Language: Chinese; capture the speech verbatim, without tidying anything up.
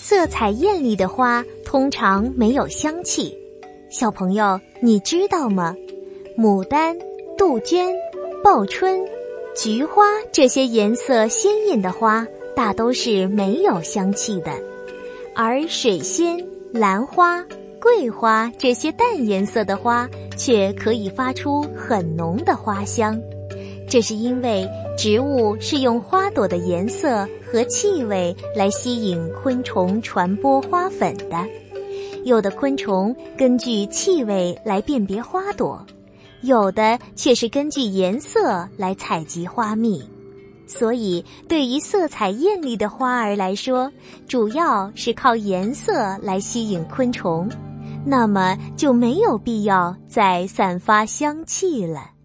色彩艳丽的花通常没有香气。小朋友，你知道吗？牡丹、杜鹃、报春、菊花这些颜色鲜艳的花大都是没有香气的，而水仙、兰花、桂花这些淡颜色的花却可以发出很浓的花香。这是因为植物是用花朵的颜色和气味来吸引昆虫传播花粉的。有的昆虫根据气味来辨别花朵，有的却是根据颜色来采集花蜜。所以对于色彩艳丽的花儿来说，主要是靠颜色来吸引昆虫，那么就没有必要再散发香气了。